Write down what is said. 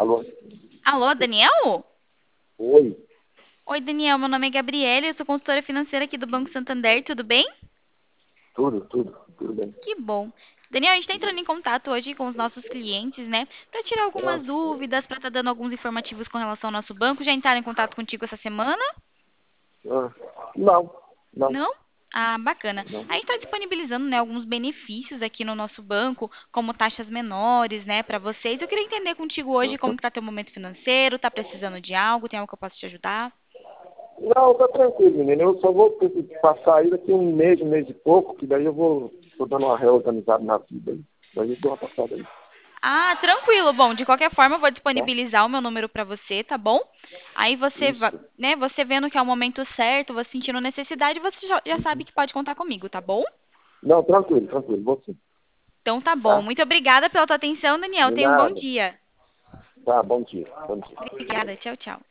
Alô? Alô, Daniel? Oi, Oi, Daniel, meu nome é Gabriela, eu sou consultora financeira aqui do Banco Santander, tudo bem? tudo bem. Que bom. Daniel, a gente está entrando em contato hoje com os nossos clientes, né, para tirar Ah, algumas dúvidas, para estar dando alguns informativos com relação ao nosso banco. Já entraram em contato contigo essa semana? ah, não, não, Não? Ah, bacana. não. A gente está disponibilizando, né, alguns benefícios aqui no nosso banco, como taxas menores, né, para vocês. Eu queria entender contigo hoje como que tá teu momento financeiro, tá precisando de algo, tem algo que eu possa te ajudar? Não, tá tranquilo, menino. Eu só vou passar aí daqui um mês e pouco, que daí eu tô dando uma reorganizada na vida aí. Daí eu dou uma passada aí, Ah, tranquilo. Bom, de qualquer forma, eu vou tá? disponibilizar o meu número para você, tá bom? Aí você, Isso, né, você vendo que é o momento certo, você sentindo necessidade, você já sabe uhum. que pode contar comigo, tá bom? Não, tranquilo, vou sim, Então tá bom. tá? Muito obrigada pela tua atenção, Daniel. De Tenha um bom nada. dia. Tá, bom dia, bom dia. Obrigada. Tchau, tchau.